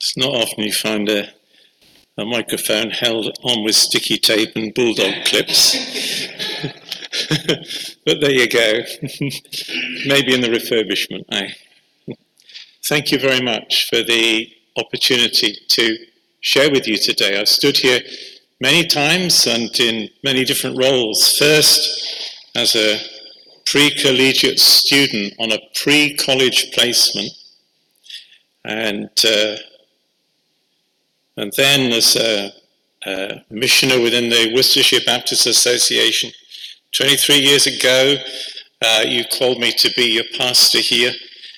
It's not often you find a microphone held on with sticky tape and bulldog clips. But there you go. Maybe in the refurbishment. Thank you very much for the opportunity to share with you today. I've stood here many times and in many different roles. First, as a pre-collegiate student on a pre-college placement, and then as a missioner within the Worcestershire Baptist Association. 23 years ago, you called me to be your pastor here.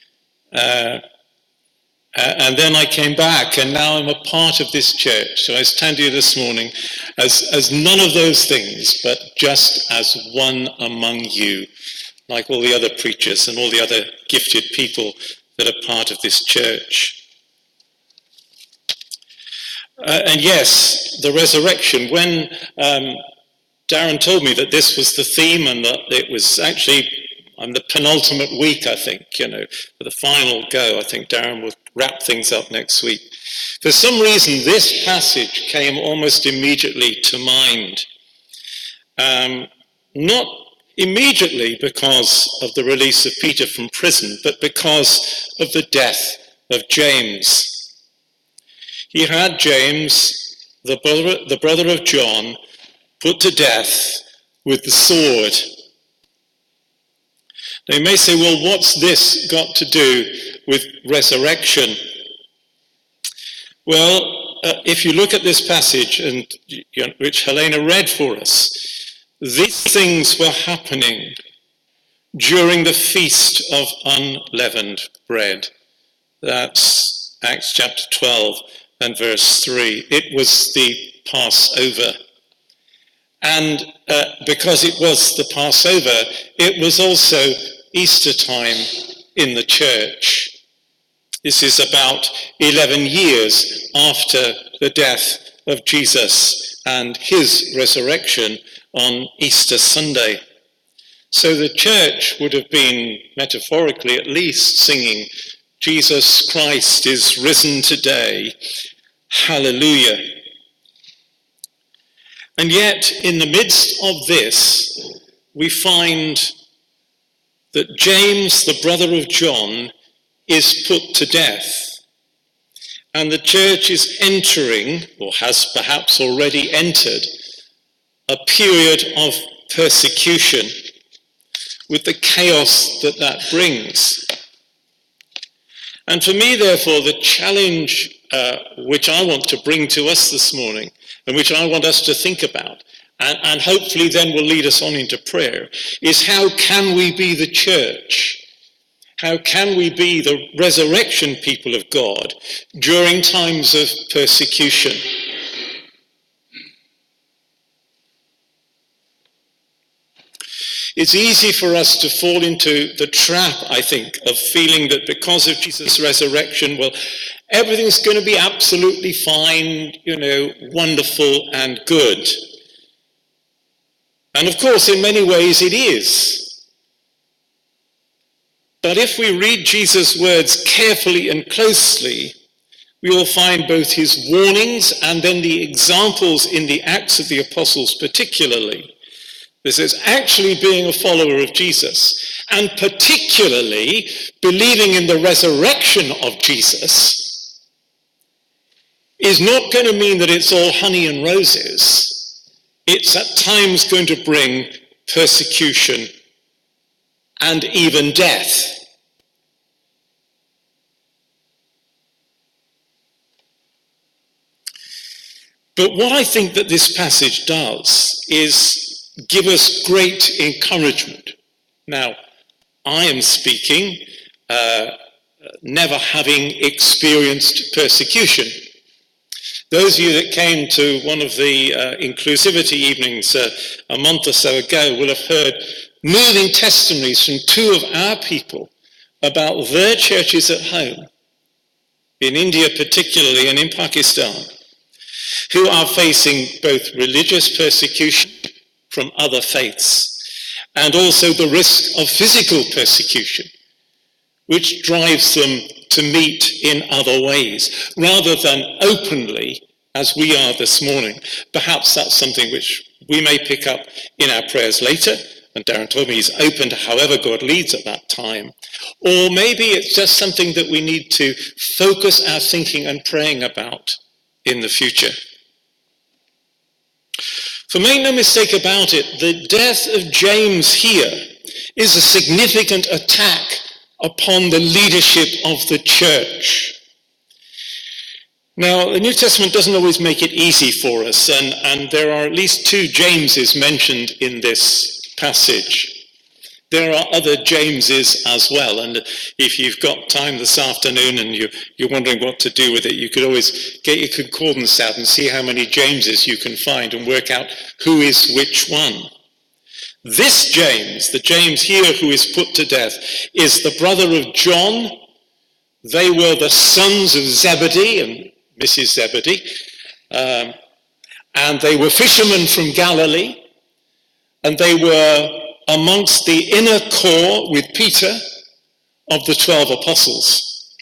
And then I came back, and now I'm a part of this church. So I stand here this morning as none of those things, but just as one among you, like all the other preachers and all the other gifted people that are part of this church. And yes, the resurrection. When Darren told me that this was the theme and that it was actually on the penultimate week, I think, for the final go, I think Darren will wrap things up next week. For some reason, this passage came almost immediately to mind. Not immediately because of the release of Peter from prison, but because of the death of James. He had James, the brother of John, put to death with the sword. Now you may say, well, what's this got to do with resurrection? Well, if you look at this passage, and which Helena read for us, these things were happening during the Feast of Unleavened Bread. That's Acts chapter 12. And verse 3, it was the Passover. And because it was the Passover, it was also Easter time in the church. This is about 11 years after the death of Jesus and his resurrection on Easter Sunday. So the church would have been, metaphorically at least, singing, Jesus Christ is risen today. Hallelujah. And yet, in the midst of this, we find that James, the brother of John, is put to death. And the church is entering, or has perhaps already entered, a period of persecution with the chaos that that brings. And for me, therefore, the challenge which I want to bring to us this morning, and which I want us to think about, and hopefully then will lead us on into prayer, is how can we be the church? How can we be the resurrection people of God during times of persecution? It's easy for us to fall into the trap, I think, of feeling that because of Jesus' resurrection, well, everything's going to be absolutely fine, wonderful and good. And of course, in many ways it is. But if we read Jesus' words carefully and closely, we will find both his warnings and then the examples in the Acts of the Apostles particularly. This is actually being a follower of Jesus, and particularly believing in the resurrection of Jesus is not going to mean that it's all honey and roses. It's at times going to bring persecution and even death. But what I think that this passage does is give us great encouragement. Now, I am speaking, never having experienced persecution. Those of you that came to one of the inclusivity evenings a month or so ago will have heard moving testimonies from two of our people about their churches at home, in India particularly and in Pakistan, who are facing both religious persecution from other faiths and also the risk of physical persecution, which drives them to meet in other ways, rather than openly, as we are this morning. Perhaps that's something which we may pick up in our prayers later, and Darren told me he's open to however God leads at that time. Or maybe it's just something that we need to focus our thinking and praying about in the future. For make no mistake about it, the death of James here is a significant attack upon the leadership of the church. Now, the New Testament doesn't always make it easy for us, and there are at least 2 Jameses mentioned in this passage. There are other Jameses as well, and if you've got time this afternoon and you're wondering what to do with it, you could always get your concordance out and see how many Jameses you can find and work out who is which one. This James, the James here who is put to death, is the brother of John. They were the sons of Zebedee and Mrs. Zebedee, and they were fishermen from Galilee, and they were amongst the inner core with Peter of the 12 apostles.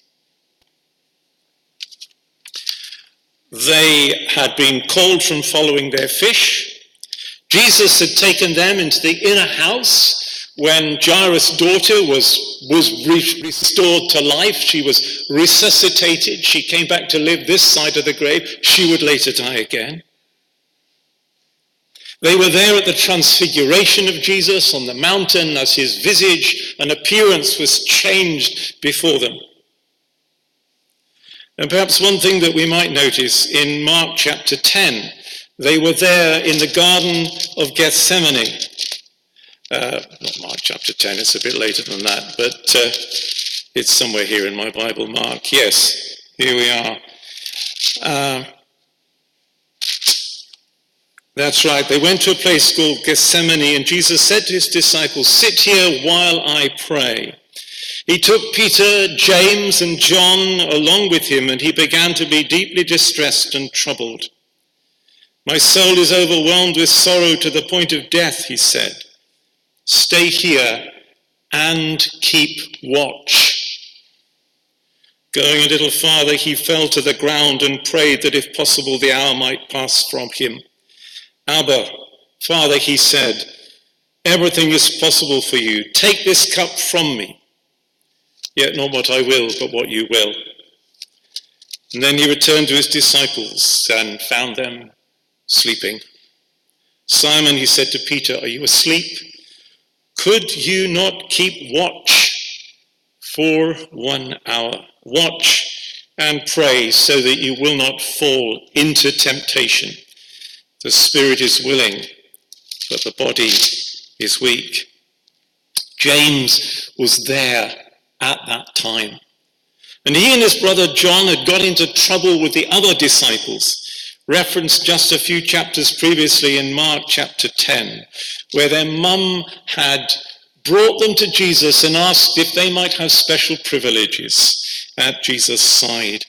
They had been called from following their fish. Jesus had taken them into the inner house when Jairus' daughter was restored to life. She was resuscitated. She came back to live this side of the grave. She would later die again. They were there at the transfiguration of Jesus on the mountain as his visage and appearance was changed before them. And perhaps one thing that we might notice in Mark chapter 10, they were there in the Garden of Gethsemane. Not Mark chapter 10, it's a bit later than that, but it's somewhere here in my Bible, Mark. Yes, here we are. That's right, they went to a place called Gethsemane, and Jesus said to his disciples, "Sit here while I pray." He took Peter, James, and John along with him, and he began to be deeply distressed and troubled. "My soul is overwhelmed with sorrow to the point of death," he said. "Stay here and keep watch." Going a little farther, he fell to the ground and prayed that if possible the hour might pass from him. "Abba, Father," he said, "everything is possible for you. Take this cup from me. Yet not what I will, but what you will." And then he returned to his disciples and found them sleeping. "Simon," he said to Peter, "are you asleep? Could you not keep watch for 1 hour? Watch and pray so that you will not fall into temptation. The spirit is willing, but the body is weak." James was there at that time. And he and his brother John had got into trouble with the other disciples, referenced just a few chapters previously in Mark chapter 10, where their mum had brought them to Jesus and asked if they might have special privileges at Jesus' side.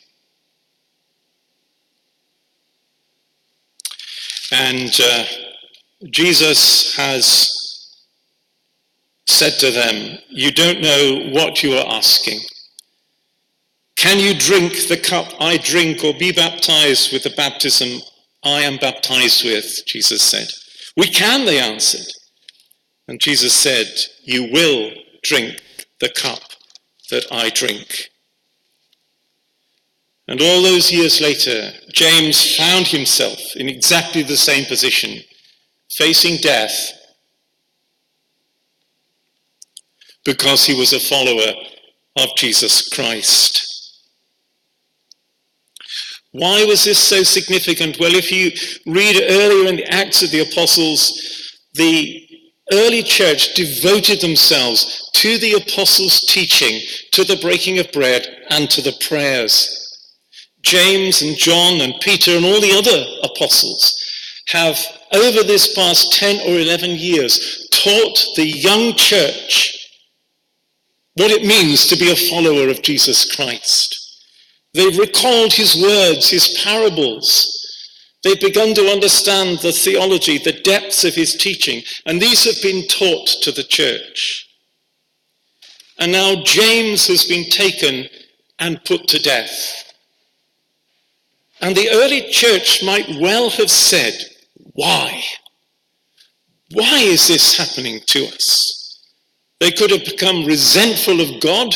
And Jesus has said to them, "You don't know what you are asking. Can you drink the cup I drink or be baptized with the baptism I am baptized with?" Jesus said. "We can," they answered. And Jesus said, "You will drink the cup that I drink." And all those years later, James found himself in exactly the same position, facing death, because he was a follower of Jesus Christ. Why was this so significant? Well, if you read earlier in the Acts of the Apostles, the early church devoted themselves to the apostles' teaching, to the breaking of bread, and to the prayers. James and John and Peter and all the other apostles have, over this past 10 or 11 years, taught the young church what it means to be a follower of Jesus Christ. They've recalled his words, his parables. They've begun to understand the theology, the depths of his teaching, and these have been taught to the church. And now James has been taken and put to death. And the early church might well have said, why? Why is this happening to us? They could have become resentful of God.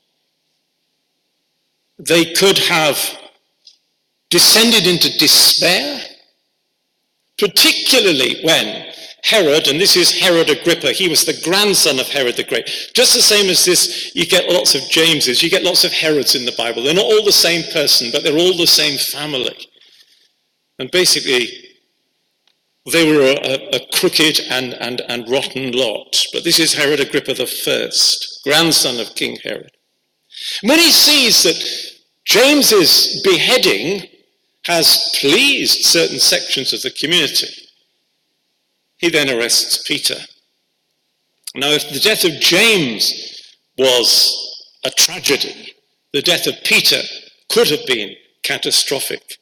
They could have descended into despair, particularly when Herod, and this is Herod Agrippa, he was the grandson of Herod the Great. Just the same as this, you get lots of Jameses, you get lots of Herods in the Bible. They're not all the same person, but they're all the same family. And basically, they were a crooked and rotten lot. But this is Herod Agrippa the first, grandson of King Herod. When he sees that James's beheading has pleased certain sections of the community, he then arrests Peter. Now, if the death of James was a tragedy, the death of Peter could have been catastrophic.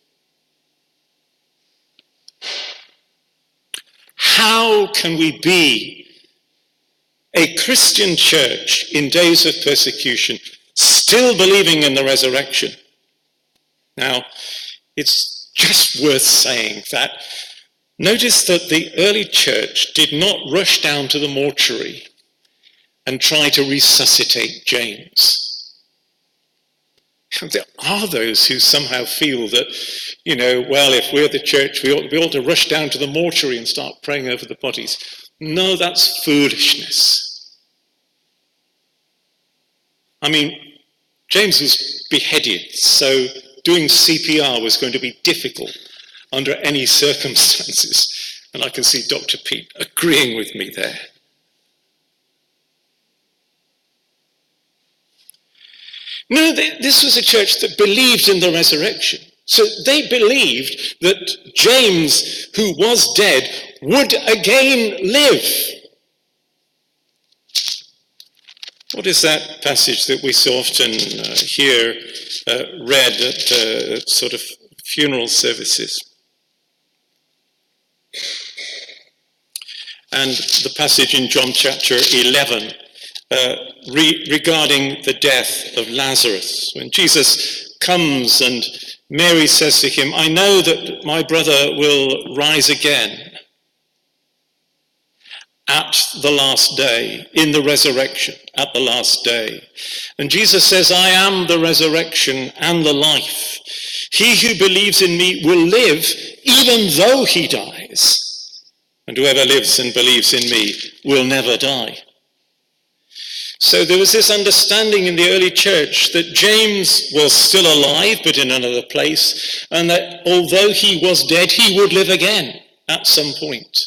How can we be a Christian church in days of persecution, still believing in the resurrection? Now, it's just worth saying that notice that the early church did not rush down to the mortuary and try to resuscitate James. There are those who somehow feel that, well, if we're the church, we ought to rush down to the mortuary and start praying over the bodies. No, that's foolishness. I mean, James was beheaded, so doing CPR was going to be difficult under any circumstances. And I can see Dr. Pete agreeing with me there. No, this was a church that believed in the resurrection. So they believed that James, who was dead, would again live. What is that passage that we so often hear read at sort of funeral services? And the passage in John chapter 11 regarding the death of Lazarus. When Jesus comes and Mary says to him, I know that my brother will rise again at the last day, in the resurrection, at the last day. And Jesus says, I am the resurrection and the life. He who believes in me will live even though he dies. And whoever lives and believes in me will never die. So there was this understanding in the early church that James was still alive, but in another place, and that although he was dead, he would live again at some point.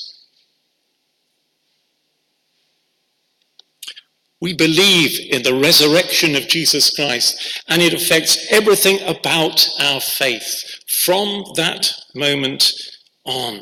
We believe in the resurrection of Jesus Christ, and it affects everything about our faith from that moment on.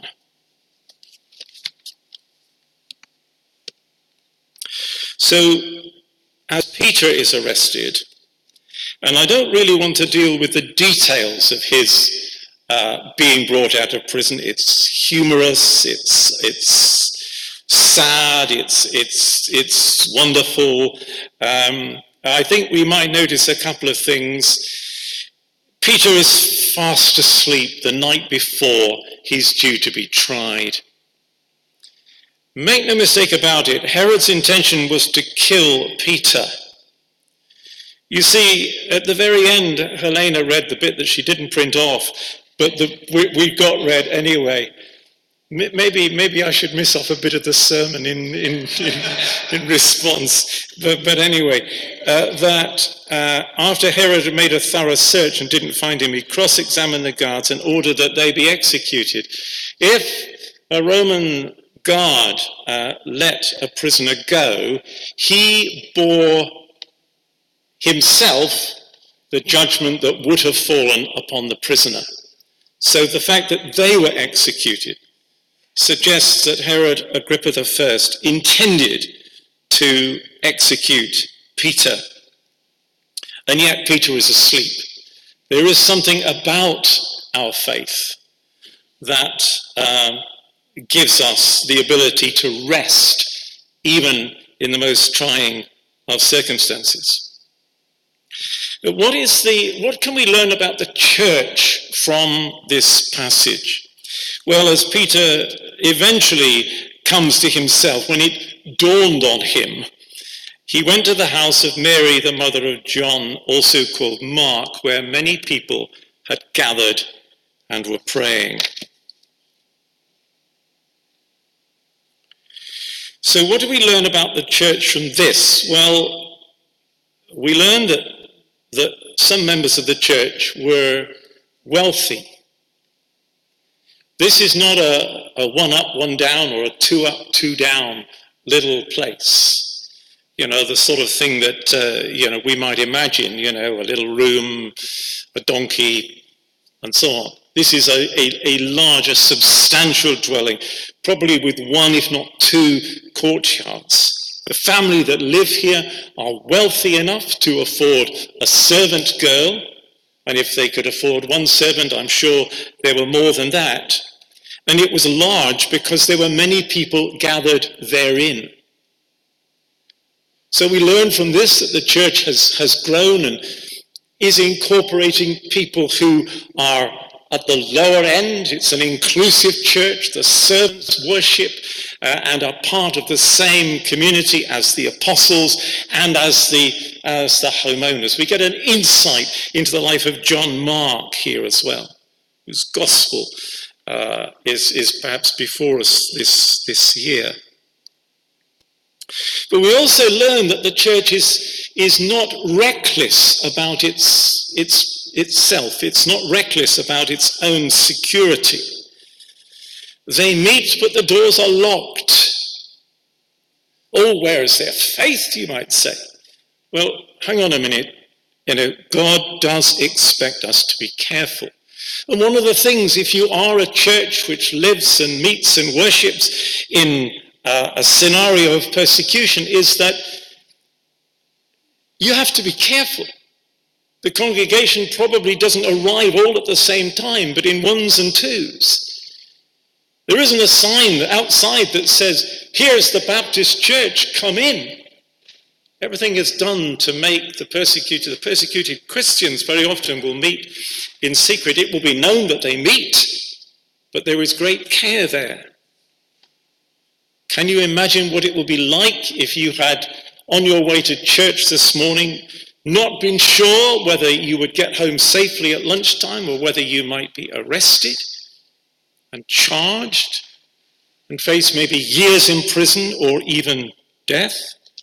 So, as Peter is arrested, and I don't really want to deal with the details of his being brought out of prison. It's humorous, it's sad, it's wonderful. I think we might notice a couple of things. Peter is fast asleep the night before he's due to be tried. Make no mistake about it, Herod's intention was to kill Peter. You see, at the very end, Helena read the bit that she didn't print off, but we got read anyway. Maybe I should miss off a bit of the sermon in response. But anyway, after Herod had made a thorough search and didn't find him, he cross-examined the guards and ordered that they be executed. If a Roman guard let a prisoner go, he bore himself the judgment that would have fallen upon the prisoner. So the fact that they were executed suggests that Herod Agrippa I intended to execute Peter. And yet Peter is asleep. There is something about our faith that gives us the ability to rest even in the most trying of circumstances. What can we learn about the church from this passage? Well, as Peter eventually comes to himself, when it dawned on him, he went to the house of Mary, the mother of John, also called Mark, where many people had gathered and were praying. So what do we learn about the church from this? Well, we learned that some members of the church were wealthy. This is not a one up, one down, or a two up, two down little place. The sort of thing that, we might imagine, a little room, a donkey, and so on. This is a larger, substantial dwelling, probably with one, if not two, courtyards. The family that live here are wealthy enough to afford a servant girl, and if they could afford one servant, I'm sure there were more than that. And it was large because there were many people gathered therein. So we learn from this that the church has grown and is incorporating people who are at the lower end. It's an inclusive church. The servants worship and are part of the same community as the apostles and as the homeowners. We get an insight into the life of John Mark here as well, whose gospel is perhaps before us this year. But we also learn that the church is not reckless about itself. It's not reckless about its own security. They meet, but the doors are locked. Oh, where is their faith, you might say? Well, hang on a minute. God does expect us to be careful. And one of the things, if you are a church which lives and meets and worships in a scenario of persecution, is that you have to be careful. The congregation probably doesn't arrive all at the same time, but in ones and twos. There isn't a sign outside that says, here's the Baptist church, come in. Everything is done to make the persecuted Christians very often will meet in secret. It will be known that they meet, but there is great care there. Can you imagine what it will be like if you had, on your way to church this morning, not been sure whether you would get home safely at lunchtime or whether you might be arrested and charged and face maybe years in prison or even death?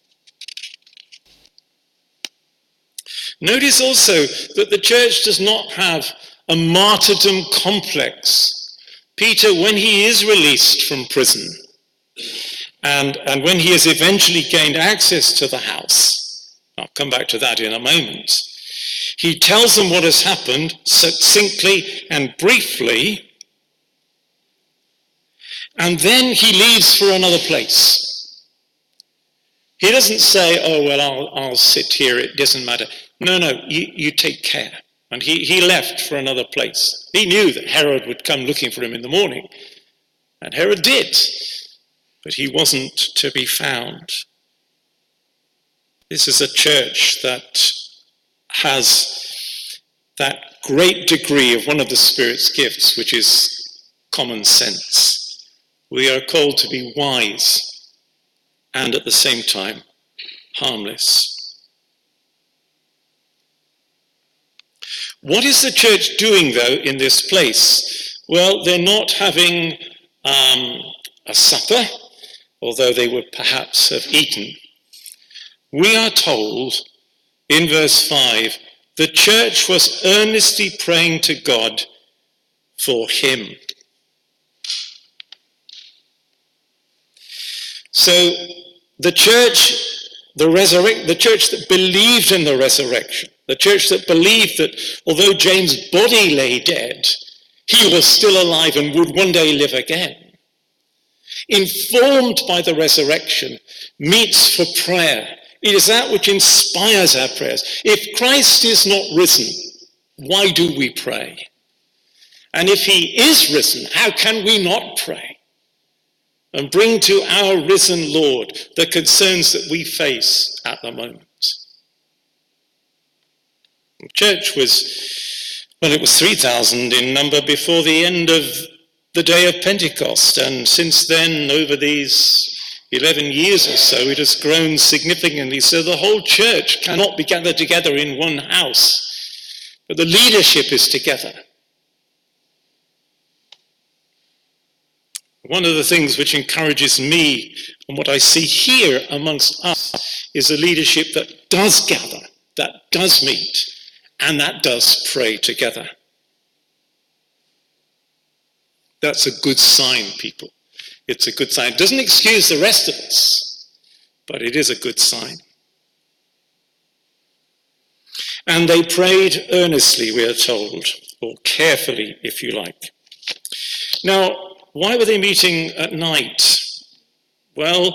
Notice also that the church does not have a martyrdom complex. Peter, when he is released from prison, and when he has eventually gained access to the house, I'll come back to that in a moment, he tells them what has happened succinctly and briefly, and then he leaves for another place. He doesn't say, oh, well, I'll sit here, it doesn't matter. No, you take care. And he left for another place. He knew that Herod would come looking for him in the morning, and Herod did. But he wasn't to be found. This is a church that has that great degree of one of the Spirit's gifts, which is common sense. We are called to be wise and at the same time harmless. What is the church doing, though, in this place? Well, they're not having a supper, although they would perhaps have eaten. We are told in verse 5, the church was earnestly praying to God for him. So the church, the church that believed in the resurrection, the church that believed that although James' body lay dead, he was still alive and would one day live again, informed by the resurrection, meets for prayer. It is that which inspires our prayers. If Christ is not risen, why do we pray? And if he is risen, how can we not pray? And bring to our risen Lord the concerns that we face at the moment. The church was, well, it was 3,000 in number before the end of the day of Pentecost. And since then, over these 11 years or so, it has grown significantly. So the whole church cannot be gathered together in one house, but the leadership is together. One of the things which encourages me and what I see here amongst us is a leadership that does gather, that does meet, and that does pray together. That's a good sign, people. It's a good sign. It doesn't excuse the rest of us, but it is a good sign. And they prayed earnestly, we are told, or carefully, if you like. Now, why were they meeting at night? Well,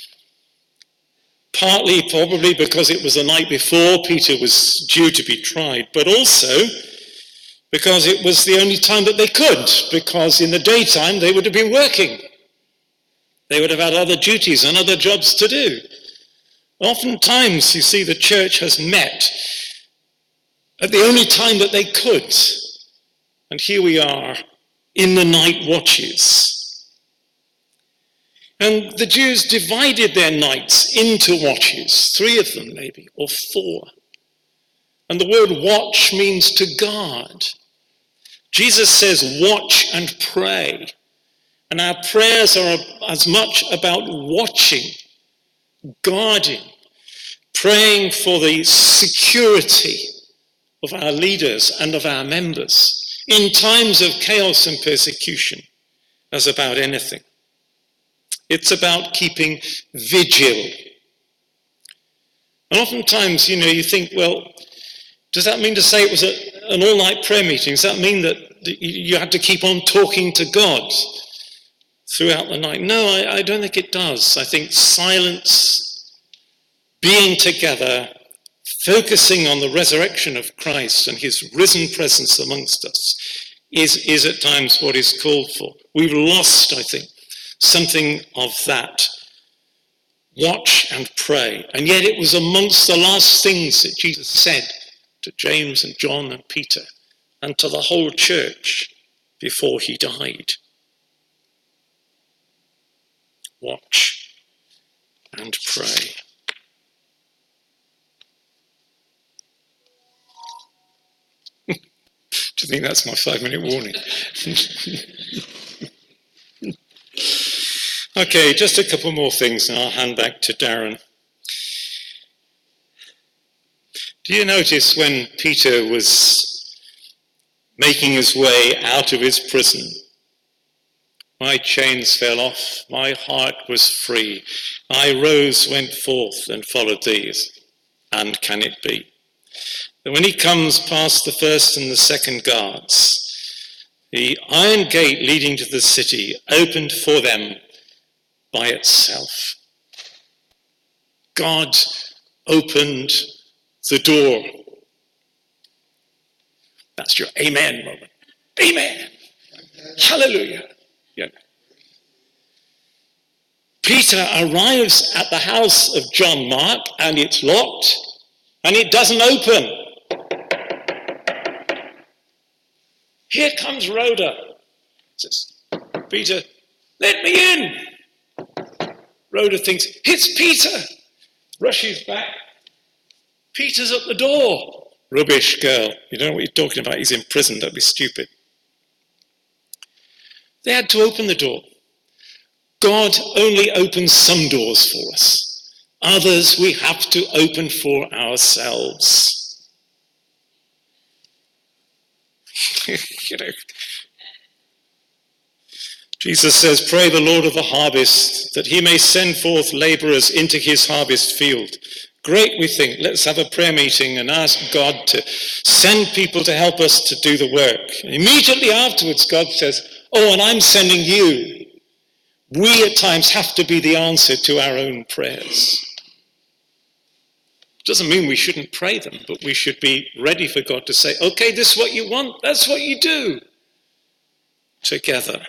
partly probably because it was the night before Peter was due to be tried, but also because it was the only time that they could, because in the daytime they would have been working. They would have had other duties and other jobs to do. Oftentimes, you see, the church has met at the only time that they could. And here we are in the night watches. And the Jews divided their nights into watches, 3 of them maybe, or 4. And the word watch means to guard. Jesus says, watch and pray. And our prayers are as much about watching, guarding, praying for the security of our leaders and of our members in times of chaos and persecution as about anything. It's about keeping vigil. And oftentimes, you think, well, does that mean to say it was an all-night prayer meeting? Does that mean that you had to keep on talking to God throughout the night? No, I don't think it does. I think silence, being together, focusing on the resurrection of Christ and his risen presence amongst us is at times what is called for. We've lost, I think, something of that. Watch and pray. And yet it was amongst the last things that Jesus said to James and John and Peter and to the whole church before he died. Watch and pray. Do you think that's my 5-minute warning? Okay, just a couple more things and I'll hand back to Darren. Do you notice when Peter was making his way out of his prison? My chains fell off, my heart was free. I rose, went forth and followed these. And can it be? That when he comes past the first and the second guards, the iron gate leading to the city opened for them by itself. God opened the door. That's your amen moment. Amen. Hallelujah. Yeah. Peter arrives at the house of John Mark and it's locked and it doesn't open. Here comes Rhoda. Says, Peter, let me in. Rhoda thinks, it's Peter. Rushes back. Peter's at the door. Rubbish, girl. You don't know what you're talking about. He's in prison. Don't be stupid. They had to open the door. God only opens some doors for us. Others we have to open for ourselves. Jesus says, pray the Lord of the harvest that he may send forth laborers into his harvest field. Great, we think. Let's have a prayer meeting and ask God to send people to help us to do the work. And immediately afterwards, God says, oh, and I'm sending you. We at times have to be the answer to our own prayers. Doesn't mean we shouldn't pray them, but we should be ready for God to say, okay, this is what you want, that's what you do. Together.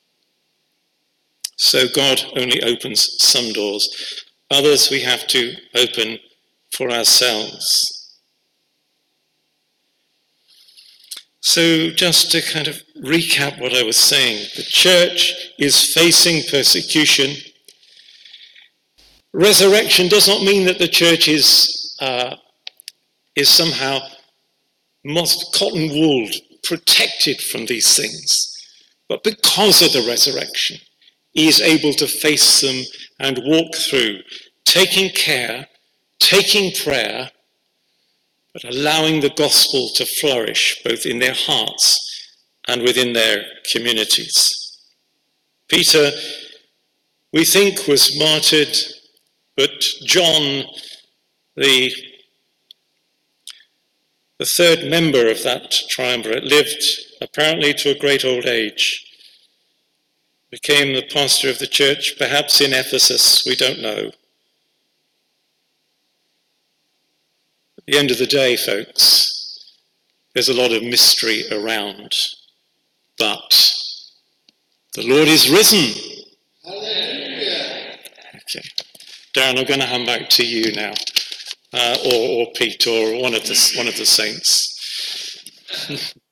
So God only opens some doors. Others we have to open for ourselves. So just to kind of recap what I was saying, the church is facing persecution. Resurrection does not mean that the church is somehow cotton-wooled, protected from these things. But because of the resurrection, he is able to face them and walk through, taking care, taking prayer, but allowing the gospel to flourish both in their hearts and within their communities. Peter, we think, was martyred, but John, the third member of that triumvirate, lived apparently to a great old age, became the pastor of the church, perhaps in Ephesus, we don't know. At the end of the day, folks, there's a lot of mystery around, but the Lord is risen. Hallelujah. Okay. Darren, I'm going to hand back to you now, or Pete, or one of the saints.